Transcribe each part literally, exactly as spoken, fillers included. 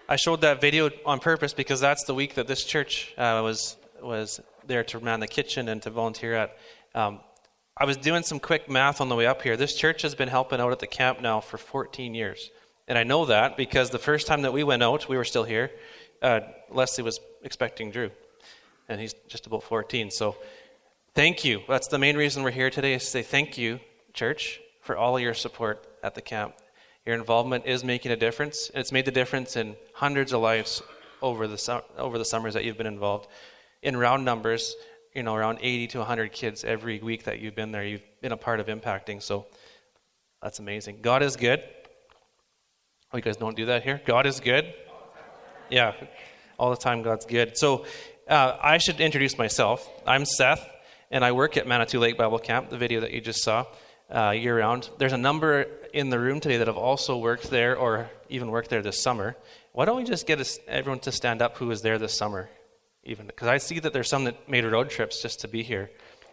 I showed that video on purpose because that's the week that this church uh, was was there to man the kitchen and to volunteer at. Um, I was doing some quick math on the way up here. This church has been helping out at the camp now for fourteen years. And I know that because the first time that we went out, we were still here, uh, Leslie was expecting Drew. And he's just about fourteen. So thank you. That's the main reason we're here today, is to say thank you, church, for all of your support at the camp. Your involvement is making a difference. It's made the difference in hundreds of lives over the su- over the summers that you've been involved. In round numbers, you know, around eighty to one hundred kids every week that you've been there, you've been a part of impacting. So that's amazing. God is good. Oh, you guys don't do that here? God is good? Yeah, all the time God's good. So uh, I should introduce myself. I'm Seth, and I work at Manitou Lake Bible Camp, the video that you just saw, uh, year-round. There's a number in the room today that have also worked there or even worked there this summer. Why don't we just get us, everyone to stand up who was there this summer? Even because I see that there's some that made road trips just to be here.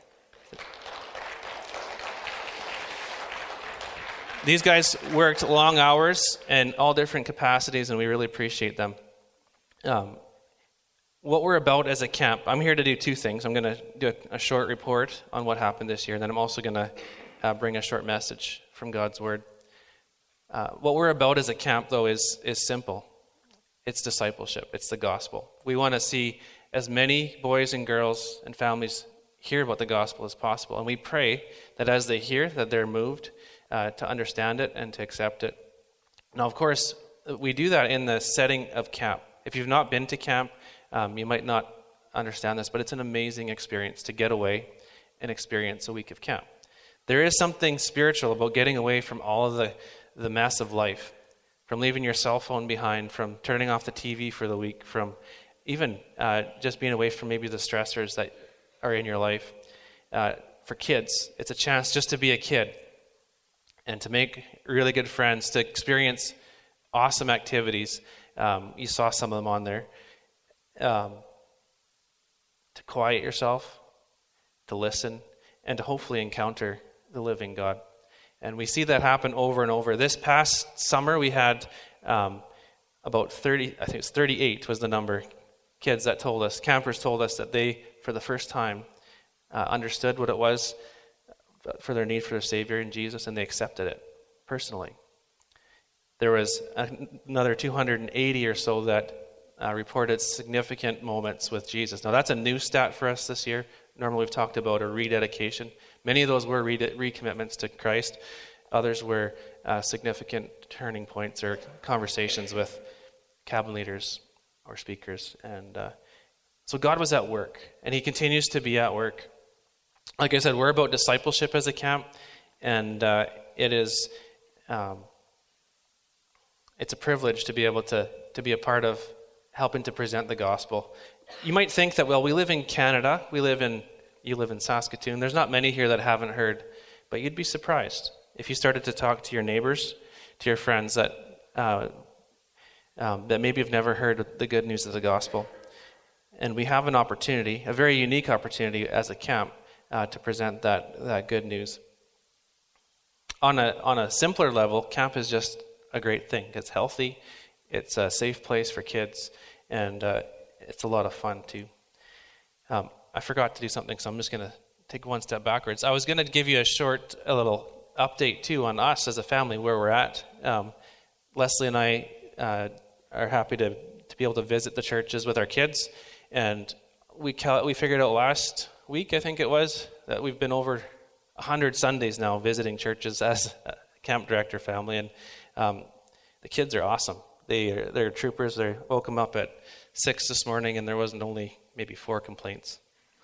These guys worked long hours and all different capacities, and we really appreciate them. Um, what we're about as a camp, I'm here to do two things. I'm going to do a, a short report on what happened this year, and then I'm also going to uh, bring a short message from God's Word. Uh, what we're about as a camp, though, is is simple. It's discipleship. It's the gospel. We want to see as many boys and girls and families hear about the gospel as possible, and we pray that as they hear, that they're moved Uh, to understand it and to accept it. Now, of course, we do that in the setting of camp. If you've not been to camp, um, you might not understand this, but it's an amazing experience to get away and experience a week of camp. There is something spiritual about getting away from all of the, the mess of life, from leaving your cell phone behind, from turning off the T V for the week, from even uh, just being away from maybe the stressors that are in your life. Uh, for kids, it's a chance just to be a kid, and to make really good friends, to experience awesome activities. Um, you saw some of them on there. Um, to quiet yourself, to listen, and to hopefully encounter the living God. And we see that happen over and over. This past summer, we had um, about thirty, I think it was thirty-eight was the number, kids that told us, campers told us that they, for the first time, uh, understood what it was for their need for their Savior in Jesus, and they accepted it personally. There was another two hundred eighty or so that uh, reported significant moments with Jesus. Now, that's a new stat for us this year. Normally, we've talked about a rededication. Many of those were re- recommitments to Christ. Others were uh, significant turning points or conversations with cabin leaders or speakers. And uh, so God was at work, and He continues to be at work. Like I said, we're about discipleship as a camp, and uh, it is um, it's a privilege to be able to to be a part of helping to present the gospel. You might think that, well, we live in Canada, we live in you live in Saskatoon. There's not many here that haven't heard, but you'd be surprised if you started to talk to your neighbors, to your friends that uh, um, that maybe have never heard the good news of the gospel. And we have an opportunity, a very unique opportunity as a camp, Uh, to present that that good news. On a on a simpler level, camp is just a great thing. It's healthy, it's a safe place for kids, and uh, it's a lot of fun too. Um, I forgot to do something, so I'm just going to take one step backwards. I was going to give you a short, a little update too on us as a family, where we're at. Um, Leslie and I uh, are happy to to be able to visit the churches with our kids, and we cal- we figured out last week, I think it was, that we've been over one hundred Sundays now visiting churches as a camp director family, and um, the kids are awesome. They are, they're troopers. They woke them up at six this morning, and there wasn't only maybe four complaints.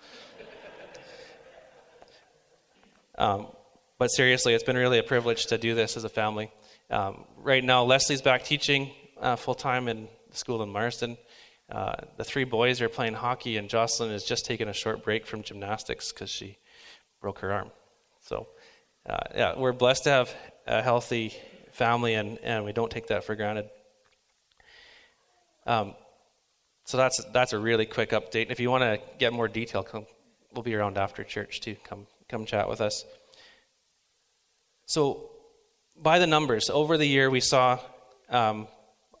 um, but seriously, it's been really a privilege to do this as a family. Um, right now, Leslie's back teaching uh, full-time in the school in Marsden. Uh, the three boys are playing hockey, and Jocelyn is just taking a short break from gymnastics because she broke her arm. So, uh, yeah, we're blessed to have a healthy family, and, and we don't take that for granted. Um, so that's that's a really quick update. If you want to get more detail, come, we'll be around after church too. Come come chat with us. So, by the numbers, over the year we saw um,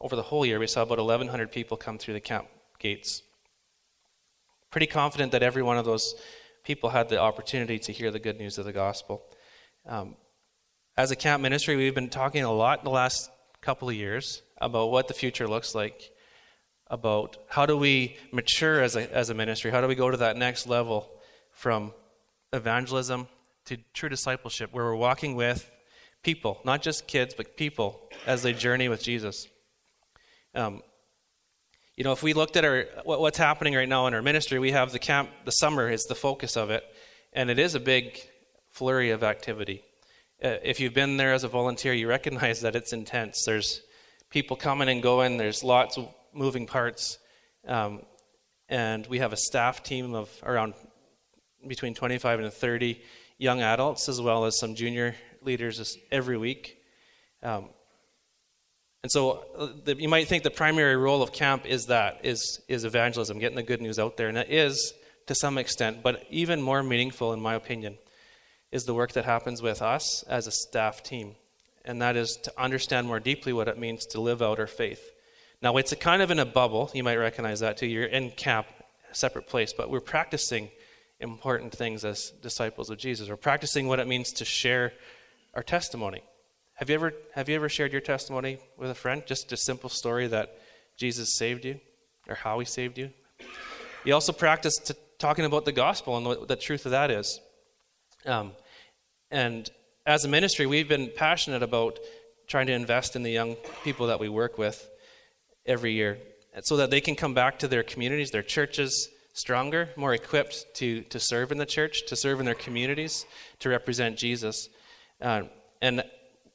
over the whole year, we saw about eleven hundred people come through the camp gates. Pretty confident that every one of those people had the opportunity to hear the good news of the gospel. Um, as a camp ministry, we've been talking a lot in the last couple of years about what the future looks like, about how do we mature as a, as a ministry, how do we go to that next level from evangelism to true discipleship, where we're walking with people, not just kids, but people as they journey with Jesus. Um, you know, if we looked at our what, what's happening right now in our ministry, we have the camp, the summer is the focus of it, and it is a big flurry of activity. Uh, if you've been there as a volunteer, you recognize that it's intense. There's people coming and going, there's lots of moving parts, um, and we have a staff team of around between twenty-five and thirty young adults, as well as some junior leaders every week. Um, and so uh, the, you might think the primary role of camp is that, is, is evangelism, getting the good news out there. And it is to some extent, but even more meaningful, in my opinion, is the work that happens with us as a staff team. And that is to understand more deeply what it means to live out our faith. Now, it's a kind of in a bubble. You might recognize that too. You're in camp, a separate place, but we're practicing important things as disciples of Jesus. We're practicing what it means to share our testimony. Have you ever have you ever shared your testimony with a friend? Just a simple story that Jesus saved you, or how he saved you. You also practice to, talking about the gospel and what the truth of that is. Um, and as a ministry, we've been passionate about trying to invest in the young people that we work with every year, so that they can come back to their communities, their churches, stronger, more equipped to, to serve in the church, to serve in their communities, to represent Jesus. Uh, and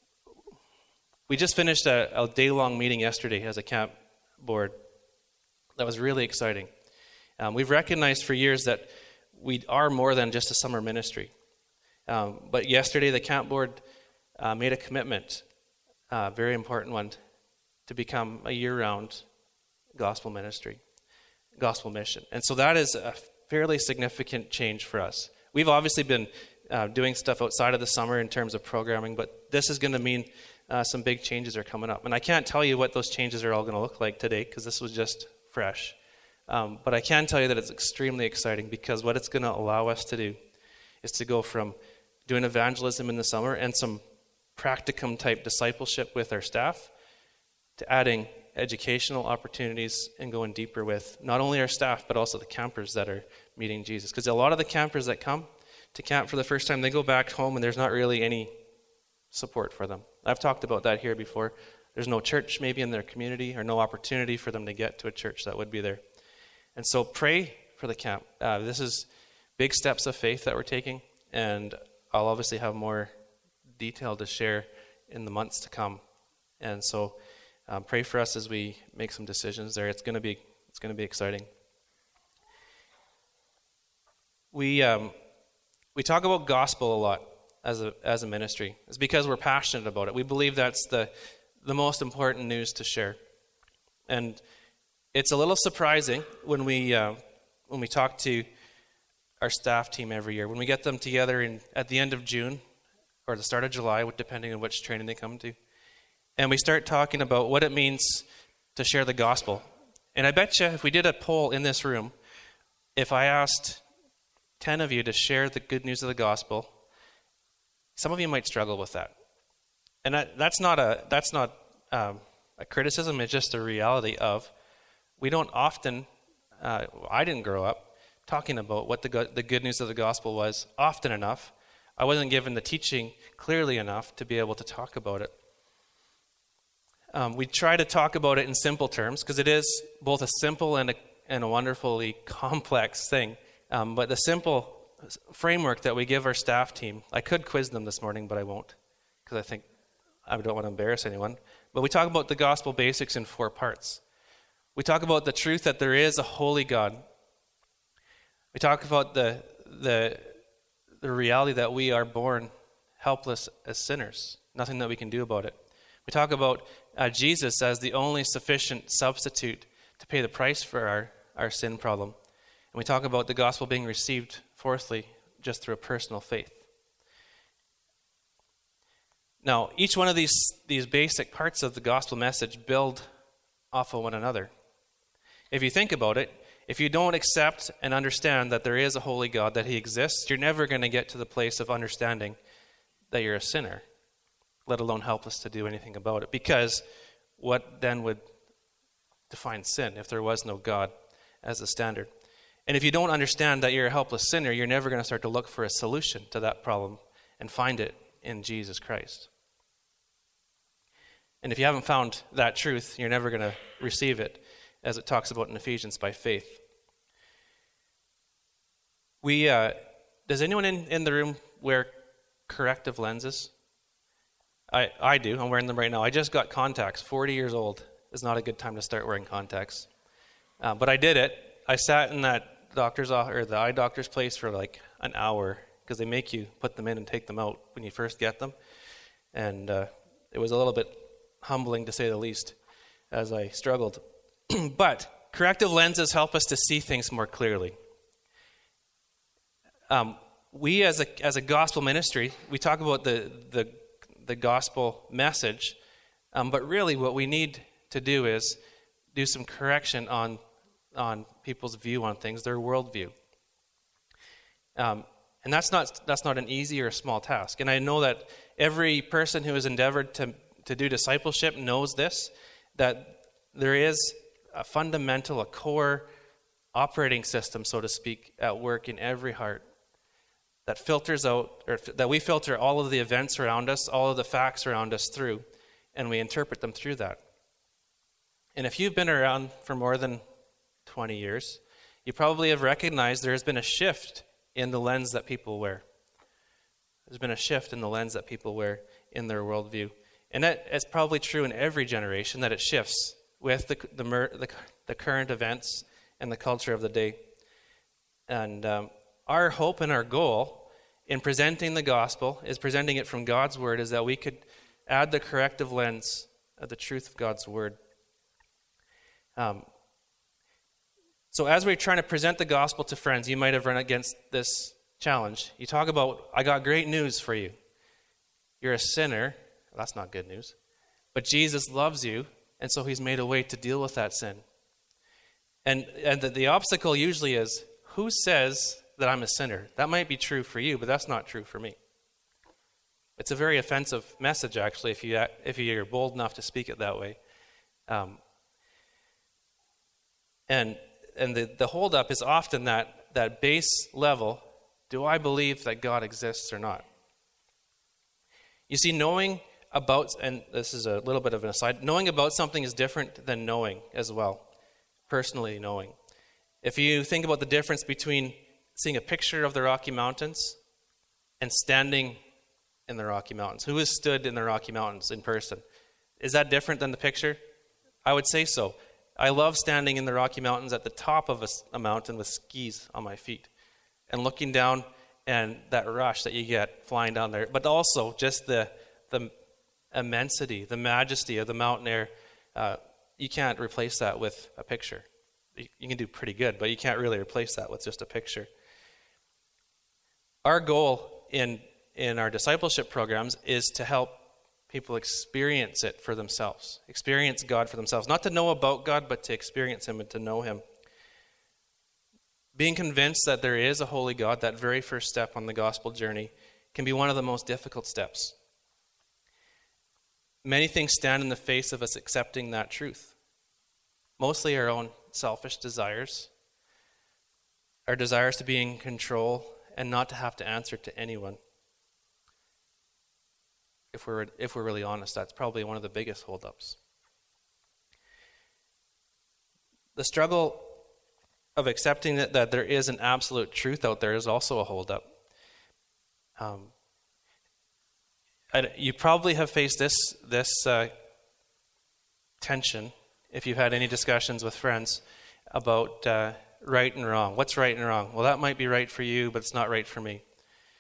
we just finished a, a day-long meeting yesterday as a camp board. That was really exciting. Um, we've recognized for years that we are more than just a summer ministry. Um, but yesterday, the camp board uh, made a commitment, a uh, very important one, to become a year-round gospel ministry, gospel mission. And so that is a fairly significant change for us. We've obviously been uh, doing stuff outside of the summer in terms of programming, but this is going to mean uh, some big changes are coming up. And I can't tell you what those changes are all going to look like today, because this was just fresh. Um, but I can tell you that it's extremely exciting, because what it's going to allow us to do is to go from doing evangelism in the summer and some practicum type discipleship with our staff to adding educational opportunities and going deeper with not only our staff, but also the campers that are meeting Jesus. Because a lot of the campers that come to camp for the first time, they go back home and there's not really any support for them. I've talked about that here before. There's no church maybe in their community, or no opportunity for them to get to a church that would be there. And so pray for the camp. Uh, this is big steps of faith that we're taking, and I'll obviously have more detail to share in the months to come. And so um, pray for us as we make some decisions there. It's going to be it's going to be exciting. We um, we talk about gospel a lot as a as a ministry. It's because we're passionate about it. We believe that's the the most important news to share. And it's a little surprising when we uh, when we talk to our staff team every year, when we get them together in at the end of June or the start of July, depending on which training they come to, and we start talking about what it means to share the gospel. And I bet you, if we did a poll in this room, if I asked ten of you to share the good news of the gospel, some of you might struggle with that. And that, that's not a that's not um, a criticism. It's just a reality of we don't often. Uh, I didn't grow up talking about what the go- the good news of the gospel was often enough. I wasn't given the teaching clearly enough to be able to talk about it. Um, we try to talk about it in simple terms, because it is both a simple and a and a wonderfully complex thing. Um, but the simple framework that we give our staff team, I could quiz them this morning, but I won't, because I think I don't want to embarrass anyone. But we talk about the gospel basics in four parts. We talk about the truth that there is a holy God. We talk about the the the reality that we are born helpless as sinners, nothing that we can do about it. We talk about uh, Jesus as the only sufficient substitute to pay the price for our, our sin problem. And we talk about the gospel being received, fourthly, just through a personal faith. Now, each one of these, these basic parts of the gospel message build off of one another. If you think about it, if you don't accept and understand that there is a holy God, that he exists, you're never going to get to the place of understanding that you're a sinner, let alone helpless to do anything about it. Because what then would define sin if there was no God as a standard? And if you don't understand that you're a helpless sinner, you're never going to start to look for a solution to that problem and find it in Jesus Christ. And if you haven't found that truth, you're never going to receive it, as it talks about in Ephesians, by faith. We, uh, does anyone in, in the room wear corrective lenses? I, I do. I'm wearing them right now. I just got contacts. forty years old is not a good time to start wearing contacts. Uh, but I did it. I sat in that doctor's office, or the eye doctor's place, for like an hour, because they make you put them in and take them out when you first get them. And uh, it was a little bit humbling, to say the least, as I struggled. But corrective lenses help us to see things more clearly. Um, we, as a as a gospel ministry, we talk about the the, the gospel message, um, but really what we need to do is do some correction on on people's view on things, their worldview. Um, and that's not that's not an easy or a small task. And I know that every person who has endeavored to to do discipleship knows this, that there is a fundamental, a core operating system, so to speak, at work in every heart that filters out, or that we filter all of the events around us, all of the facts around us through, and we interpret them through that. And if you've been around for more than twenty years, you probably have recognized there has been a shift in the lens that people wear. There's been a shift in the lens that people wear in their worldview. And that is probably true in every generation, that it shifts with the the, the, the current events and the culture of the day. And um, our hope and our goal in presenting the gospel, is presenting it from God's word, is that we could add the corrective lens of the truth of God's word. Um, so as we're trying to present the gospel to friends, you might have run against this challenge. You talk about, I got great news for you. You're a sinner. Well, that's not good news. But Jesus loves you, and so he's made a way to deal with that sin. And, and the, the obstacle usually is, who says that I'm a sinner? That might be true for you, but that's not true for me. It's a very offensive message, actually, if, you, if you're bold enough to speak it that way. Um, and and the, the holdup is often that, that base level, do I believe that God exists or not? You see, knowing about, and this is a little bit of an aside, knowing about something is different than knowing as well, personally knowing. If you think about the difference between seeing a picture of the Rocky Mountains and standing in the Rocky Mountains, who has stood in the Rocky Mountains in person? Is that different than the picture? I would say so. I love standing in the Rocky Mountains at the top of a, a mountain with skis on my feet and looking down, and that rush that you get flying down there, but also just the the immensity, the majesty of the mountain air. Uh, you can't replace that with a picture. You, you can do pretty good, but you can't really replace that with just a picture. Our goal in in our discipleship programs is to help people experience it for themselves, experience God for themselves, not to know about God, but to experience him and to know him. Being convinced that there is a holy God, that very first step on the gospel journey, can be one of the most difficult steps. Many things stand in the face of us accepting that truth. Mostly our own selfish desires, our desires to be in control and not to have to answer to anyone. If we're if we're really honest, that's probably one of the biggest holdups. The struggle of accepting that, that there is an absolute truth out there is also a holdup. Um, I, you probably have faced this this uh, tension if you've had any discussions with friends about uh, right and wrong. What's right and wrong? Well, that might be right for you, but it's not right for me.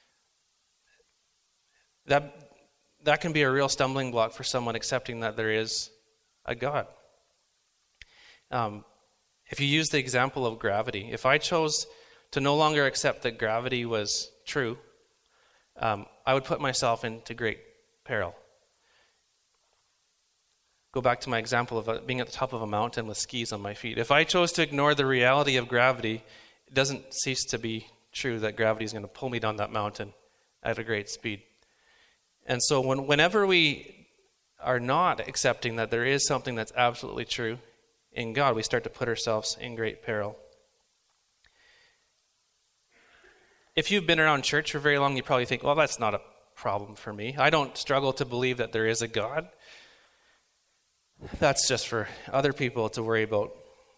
That that can be a real stumbling block for someone accepting that there is a God. Um, if you use the example of gravity, if I chose to no longer accept that gravity was true, um, I would put myself into great peril. Go back to my example of being at the top of a mountain with skis on my feet. If I chose to ignore the reality of gravity, it doesn't cease to be true that gravity is going to pull me down that mountain at a great speed. And so when, whenever we are not accepting that there is something that's absolutely true in God, we start to put ourselves in great peril. If you've been around church for very long, you probably think, well, that's not a problem for me. I don't struggle to believe that there is a God. That's just for other people to worry about.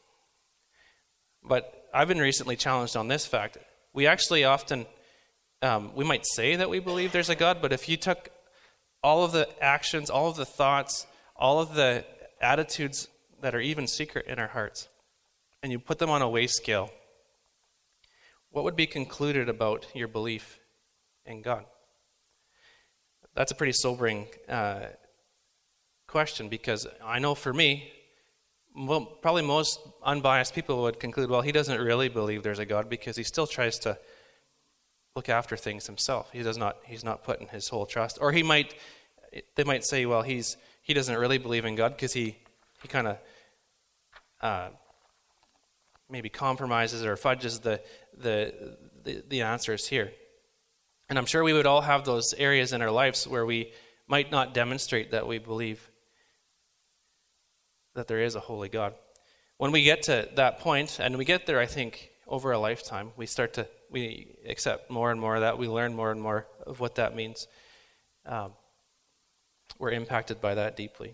But I've been recently challenged on this fact. We actually often, um, we might say that we believe there's a God, but if you took all of the actions, all of the thoughts, all of the attitudes that are even secret in our hearts, and you put them on a weigh scale, what would be concluded about your belief in God? That's a pretty sobering uh question, because I know for me, well, probably most unbiased people would conclude, well, he doesn't really believe there's a God because he still tries to look after things himself. He does not. He's not putting his whole trust. Or he might, they might say, well, he's he doesn't really believe in God because he he kind of uh, maybe compromises or fudges the, the the the answers here. And I'm sure we would all have those areas in our lives where we might not demonstrate that we believe that there is a holy God. When we get to that point, and we get there, I think, over a lifetime, we start to, we accept more and more of that, we learn more and more of what that means. Um, we're impacted by that deeply.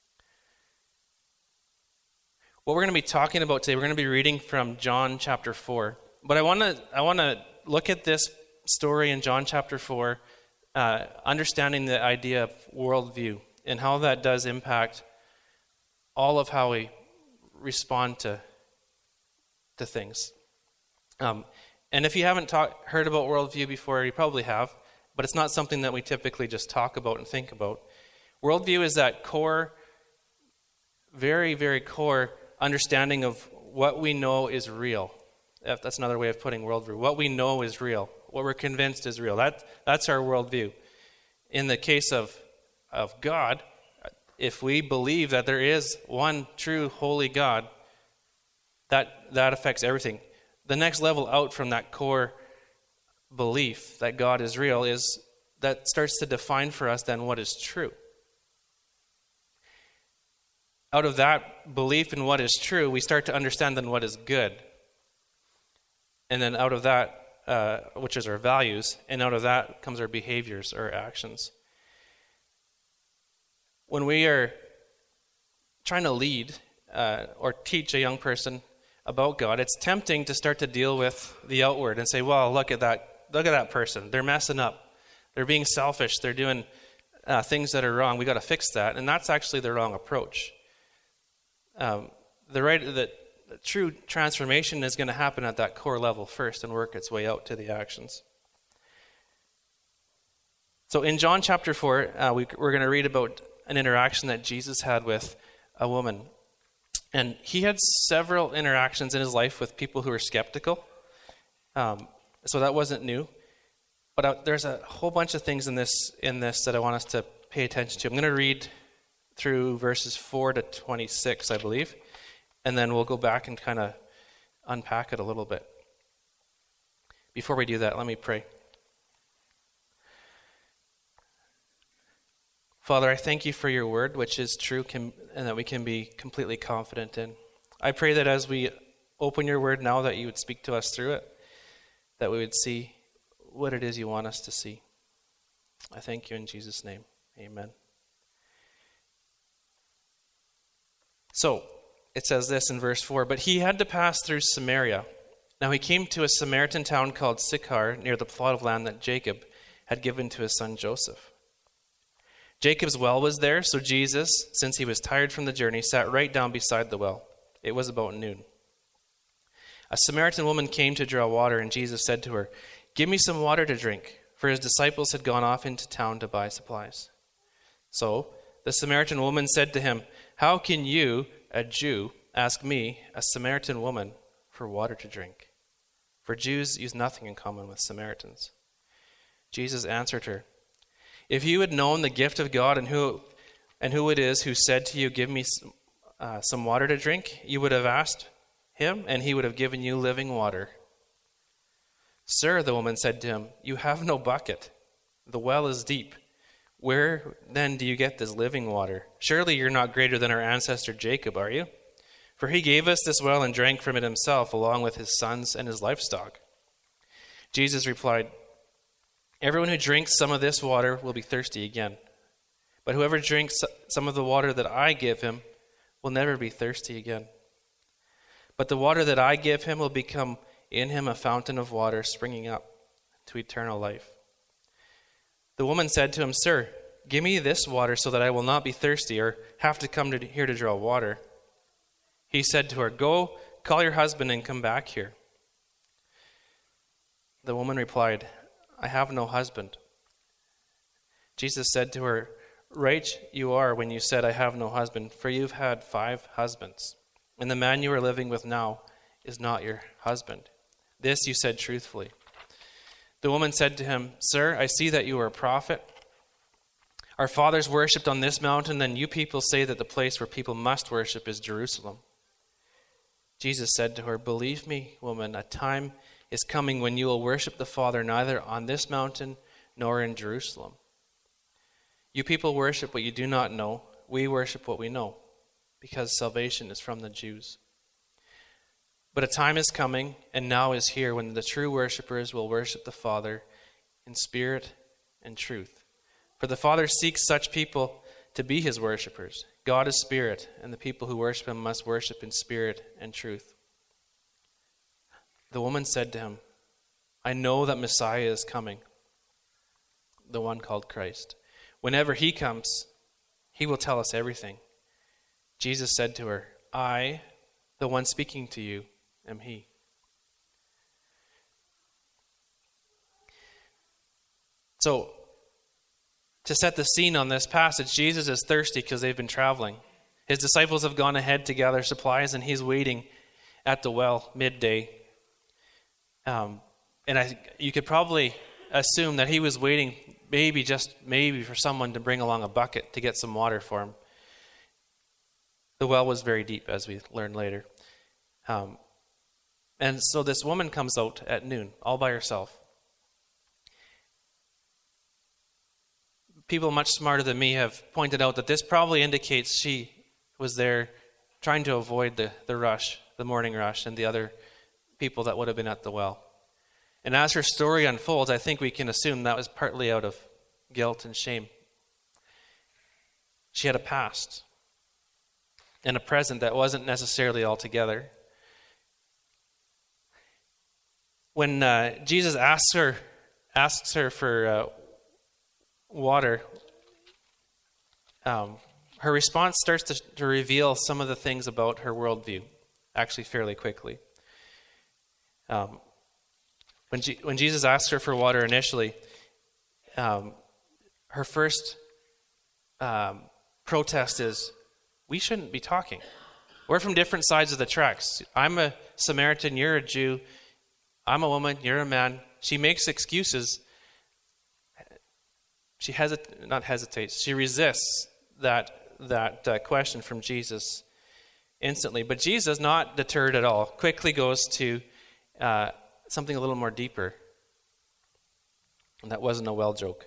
What we're going to be talking about today, we're going to be reading from John chapter four. But I want to I want to look at this story in John chapter four, uh, understanding the idea of worldview and how that does impact all of how we respond to to things. Um, and if you haven't talk, heard about worldview before, you probably have, but it's not something that we typically just talk about and think about. Worldview is that core, very, very core understanding of what we know is real. That's another way of putting worldview. What we know is real. What we're convinced is real. That, that's our worldview. In the case of, of God, if we believe that there is one true holy God, that that affects everything. The next level out from that core belief that God is real is that starts to define for us then what is true. Out of that belief in what is true, we start to understand then what is good. And then out of that, uh, which is our values, and out of that comes our behaviors, our actions. When we are trying to lead uh, or teach a young person about God, it's tempting to start to deal with the outward and say, well, look at that, look at that person. They're messing up. They're being selfish. They're doing uh, things that are wrong. We got to fix that. And that's actually the wrong approach. Um, the right, the, the true transformation is going to happen at that core level first and work its way out to the actions. So in John chapter four, uh, we, we're going to read about an interaction that Jesus had with a woman. And he had several interactions in his life with people who were skeptical. Um, so that wasn't new. But uh, there's a whole bunch of things in this in this that I want us to pay attention to. I'm going to read through verses four to twenty-six, I believe. And then we'll go back and kind of unpack it a little bit. Before we do that, let me pray. Father, I thank you for your word, which is true can, and that we can be completely confident in. I pray that as we open your word now, that you would speak to us through it, that we would see what it is you want us to see. I thank you in Jesus' name. Amen. So, it says this in verse four, but he had to pass through Samaria. Now he came to a Samaritan town called Sychar, near the plot of land that Jacob had given to his son Joseph. Jacob's well was there, so Jesus, since he was tired from the journey, sat right down beside the well. It was about noon. A Samaritan woman came to draw water, and Jesus said to her, "Give me some water to drink," for his disciples had gone off into town to buy supplies. So the Samaritan woman said to him, "How can you, a Jew, ask me, a Samaritan woman, for water to drink?" For Jews use nothing in common with Samaritans. Jesus answered her, "If you had known the gift of God and who and who it is who said to you, 'Give me some, uh, some water to drink,' you would have asked him, and he would have given you living water." "Sir," the woman said to him, "you have no bucket. The well is deep. Where then do you get this living water? Surely you're not greater than our ancestor Jacob, are you? For he gave us this well and drank from it himself, along with his sons and his livestock." Jesus replied, "Everyone who drinks some of this water will be thirsty again. But whoever drinks some of the water that I give him will never be thirsty again. But the water that I give him will become in him a fountain of water springing up to eternal life." The woman said to him, "Sir, give me this water so that I will not be thirsty or have to come to here to draw water." He said to her, "Go, call your husband and come back here." The woman replied, "I have no husband." Jesus said to her, "Right you are when you said, 'I have no husband,' for you've had five husbands, and the man you are living with now is not your husband. This you said truthfully." The woman said to him, "Sir, I see that you are a prophet. Our fathers worshipped on this mountain, and you people say that the place where people must worship is Jerusalem." Jesus said to her, "Believe me, woman, a time is coming when you will worship the Father neither on this mountain nor in Jerusalem. You people worship what you do not know. We worship what we know, because salvation is from the Jews. But a time is coming, and now is here, when the true worshipers will worship the Father in spirit and truth. For the Father seeks such people to be his worshipers. God is spirit, and the people who worship him must worship in spirit and truth." The woman said to him, "I know that Messiah is coming, the one called Christ. Whenever he comes, he will tell us everything." Jesus said to her, "I, the one speaking to you, am he." So, to set the scene on this passage, Jesus is thirsty because they've been traveling. His disciples have gone ahead to gather supplies, and he's waiting at the well midday. Um, and I, you could probably assume that he was waiting maybe, just maybe, for someone to bring along a bucket to get some water for him. The well was very deep, as we learned later. Um, and so this woman comes out at noon, all by herself. People much smarter than me have pointed out that this probably indicates she was there trying to avoid the, the rush, the morning rush, and the other people that would have been at the well. And as her story unfolds, I think we can assume that was partly out of guilt and shame. She had a past and a present that wasn't necessarily all together. When uh, Jesus asks her, asks her for uh, water, um, her response starts to, to reveal some of the things about her worldview, actually fairly quickly. Um, when, G- when Jesus asks her for water initially, um, her first um, protest is, we shouldn't be talking. We're from different sides of the tracks. I'm a Samaritan, you're a Jew. I'm a woman, you're a man. She makes excuses. She hesit- not hesitates. She resists that that uh, question from Jesus instantly. But Jesus, not deterred at all, quickly goes to uh, something a little more deeper. And that wasn't a well joke.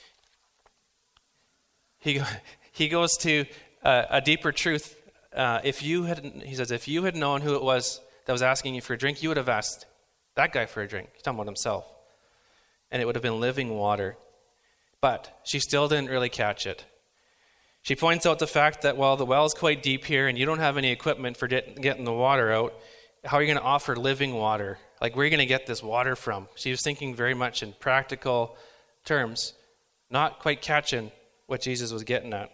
He he goes to uh, a deeper truth. Uh, if you had, he says, if you had known who it was that was asking you for a drink, you would have asked that guy for a drink. He's talking about himself, and it would have been living water. But she still didn't really catch it. She points out the fact that, well, the well is quite deep here, and you don't have any equipment for get, getting the water out. How are you going to offer living water? Like, where are you going to get this water from? She was thinking very much in practical terms, not quite catching what Jesus was getting at.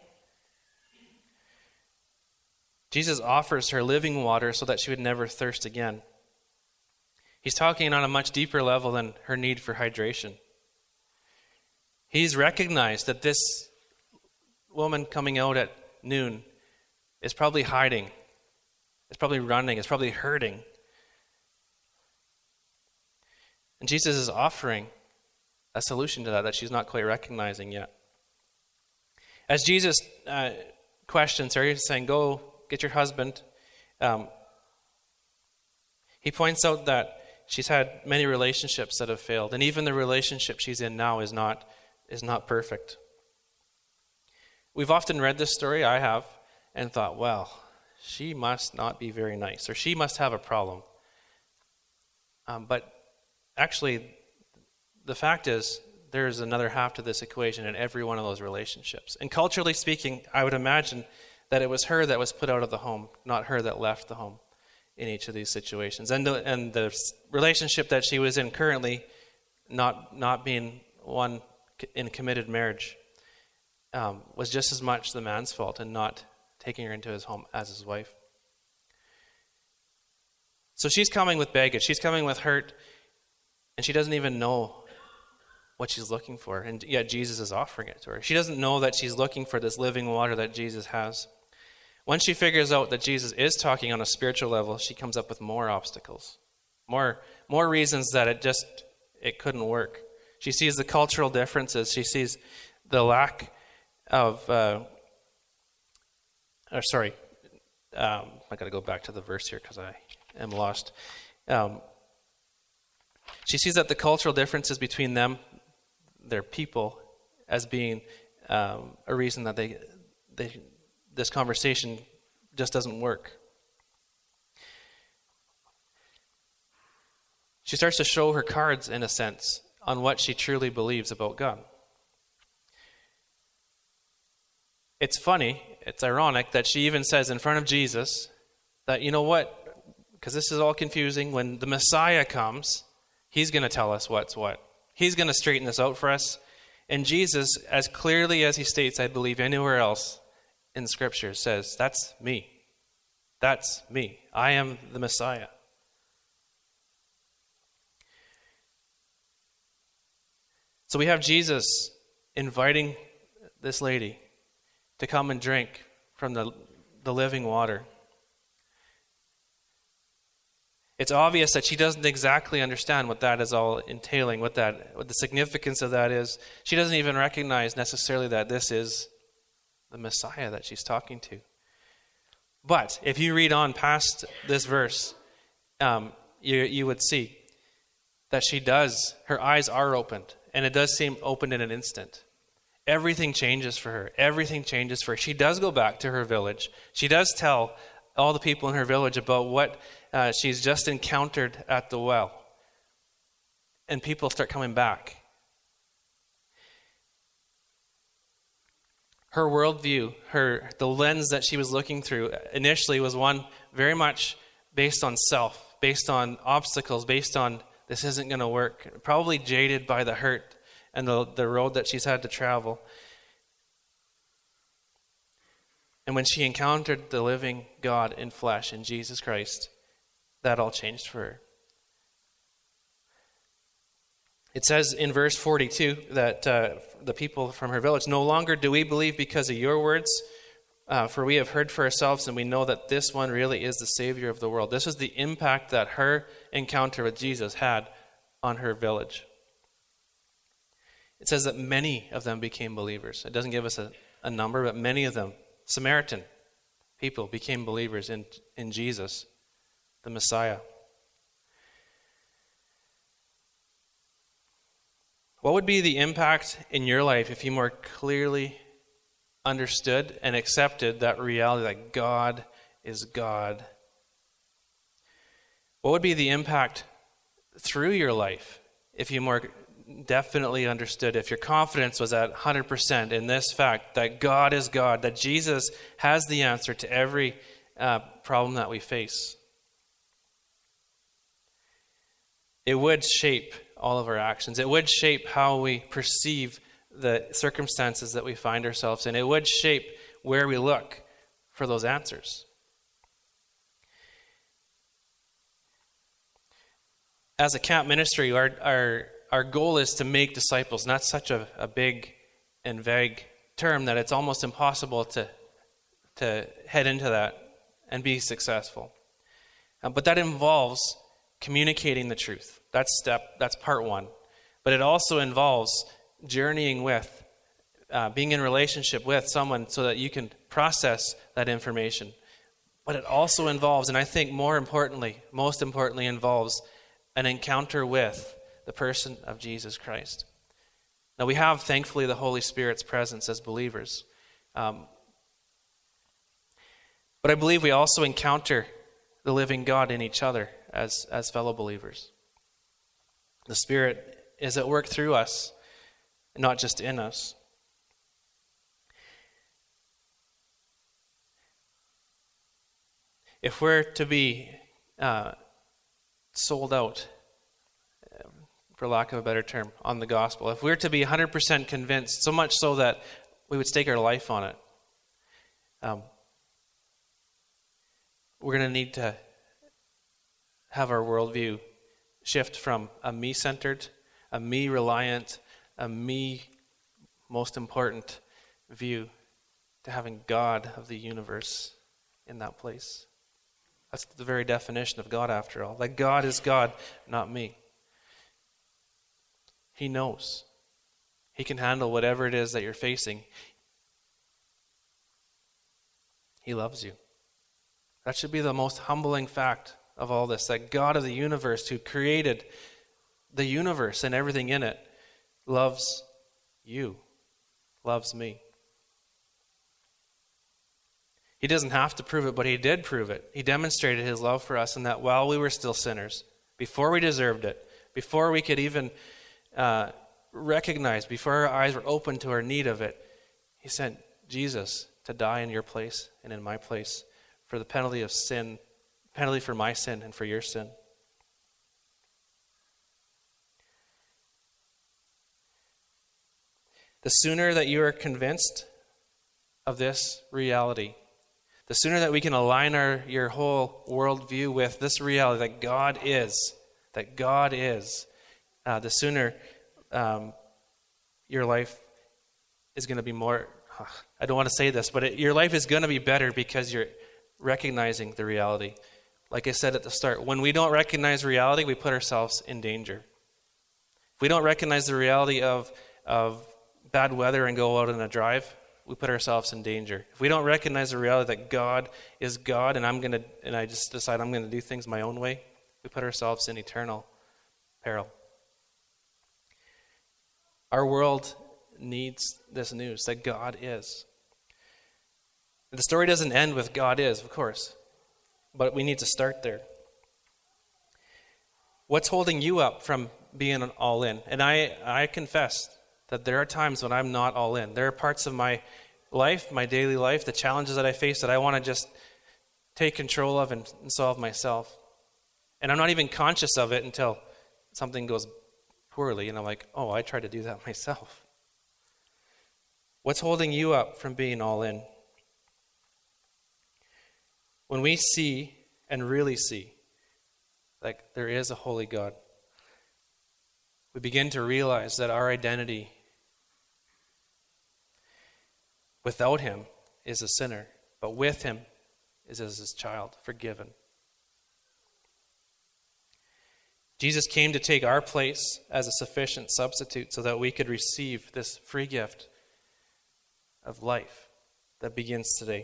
Jesus offers her living water so that she would never thirst again. He's talking on a much deeper level than her need for hydration. He's recognized that this woman coming out at noon is probably hiding, is probably running, is probably hurting. And Jesus is offering a solution to that that she's not quite recognizing yet. As Jesus uh, questions her. He's saying, go get your husband. Um, he points out that she's had many relationships that have failed, and even the relationship she's in now is not is not perfect. We've often read this story, I have, and thought, well, she must not be very nice, or she must have a problem. Um, but actually, the fact is, there's another half to this equation in every one of those relationships. And culturally speaking, I would imagine that it was her that was put out of the home, not her that left the home in each of these situations. And the, and the relationship that she was in currently, not not being one in committed marriage, um, was just as much the man's fault in not taking her into his home as his wife. So she's coming with baggage. She's coming with hurt, and she doesn't even know what she's looking for, and yet Jesus is offering it to her. She doesn't know that she's looking for this living water that Jesus has. Once she figures out that Jesus is talking on a spiritual level, she comes up with more obstacles, more more reasons that it just it couldn't work. She sees the cultural differences. She sees the lack of, uh, or sorry, um, I got to go back to the verse here because I am lost. Um, she sees that the cultural differences between them, their people, as being um, a reason that they, they this conversation just doesn't work. She starts to show her cards, in a sense, on what she truly believes about God. It's funny, it's ironic that she even says in front of Jesus that, you know what, because this is all confusing, when the Messiah comes, he's going to tell us what's what. He's going to straighten this out for us. And Jesus, as clearly as he states, I believe, anywhere else in Scripture, says, that's me. That's me. I am the Messiah. So we have Jesus inviting this lady to come and drink from the, the living water. It's obvious that she doesn't exactly understand what that is all entailing, what that, what the significance of that is. She doesn't even recognize necessarily that this is the Messiah that she's talking to. But if you read on past this verse, um, you, you would see that she does, her eyes are opened, and it does seem opened in an instant. Everything changes for her. Everything changes for her. She does go back to her village. She does tell all the people in her village about what uh, she's just encountered at the well. And people start coming back. Her worldview, her the lens that she was looking through initially was one very much based on self, based on obstacles, based on this isn't going to work. Probably jaded by the hurt and the, the road that she's had to travel. And when she encountered the living God in flesh, in Jesus Christ, that all changed for her. It says in verse forty-two that uh, the people from her village, no longer do we believe because of your words, uh, for we have heard for ourselves and we know that this one really is the Savior of the world. This was the impact that her encounter with Jesus had on her village. It says that many of them became believers. It doesn't give us a, a number, but many of them, Samaritan people, became believers in, in Jesus, the Messiah. What would be the impact in your life if you more clearly understood and accepted that reality that God is God? What would be the impact through your life if you more definitely understood, if your confidence was at one hundred percent in this fact that God is God, that Jesus has the answer to every uh, problem that we face? It would shape all of our actions. It would shape how we perceive the circumstances that we find ourselves in. It would shape where we look for those answers. As a camp ministry, our our, our goal is to make disciples. And that's such a, a big and vague term that it's almost impossible to, to head into that and be successful. Uh, but that involves communicating the truth. That's step. That's part one. But it also involves journeying with uh, being in relationship with someone so that you can process that information. But it also involves, and I think more importantly, most importantly involves an encounter with the person of Jesus Christ. Now we have, thankfully, the Holy Spirit's presence as believers. Um, but I believe we also encounter the living God in each other as, as fellow believers. The Spirit is at work through us, not just in us. If we're to be uh, sold out, for lack of a better term, on the gospel, if we're to be one hundred percent convinced, so much so that we would stake our life on it, um, we're going to need to have our worldview shift from a me-centered, a me-reliant, a me most important view to having God of the universe in that place. That's the very definition of God, after all. That God is God, not me. He knows. He can handle whatever it is that you're facing. He loves you. That should be the most humbling fact of all this, that God of the universe, who created the universe and everything in it, loves you, loves me. He doesn't have to prove it, but he did prove it. He demonstrated his love for us in that while we were still sinners, before we deserved it, before we could even uh, recognize, before our eyes were open to our need of it, he sent Jesus to die in your place and in my place for the penalty of sin, penalty for my sin and for your sin. The sooner that you are convinced of this reality, the sooner that we can align our your whole worldview with this reality that God is, that God is, uh, the sooner um, your life is going to be more, uh, I don't want to say this, but it, your life is going to be better because you're recognizing the reality. Like I said at the start, when we don't recognize reality, we put ourselves in danger. If we don't recognize the reality of, of bad weather and go out on a drive, we put ourselves in danger. If we don't recognize the reality that God is God and I'm going to and I just decide I'm going to do things my own way, we put ourselves in eternal peril. Our world needs this news that God is. The story doesn't end with God is, of course, but we need to start there. What's holding you up from being all in? And I, I confess that there are times when I'm not all in. There are parts of my life, my daily life, the challenges that I face that I want to just take control of and, and solve myself. And I'm not even conscious of it until something goes poorly, and I'm like, oh, I tried to do that myself. What's holding you up from being all in? When we see and really see like there is a holy God, we begin to realize that our identity without him is a sinner, but with him is as his child, forgiven. Jesus came to take our place as a sufficient substitute so that we could receive this free gift of life that begins today.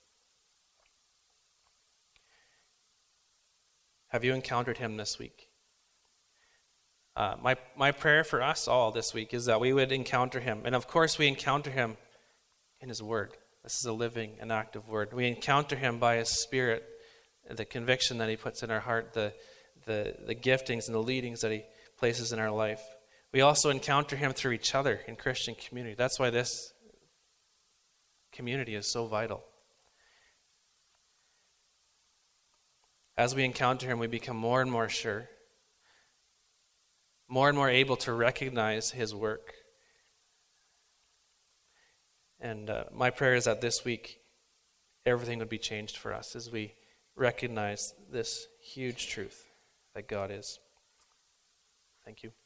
Have you encountered him this week? Uh, my, my prayer for us all this week is that we would encounter him. And of course we encounter him in his word. This is a living and active word. We encounter him by his Spirit, the conviction that he puts in our heart, the, the, the giftings and the leadings that he places in our life. We also encounter him through each other in Christian community. That's why this community is so vital. As we encounter him, we become more and more sure, more and more able to recognize his work. And uh, my prayer is that this week, everything would be changed for us as we recognize this huge truth that God is. Thank you.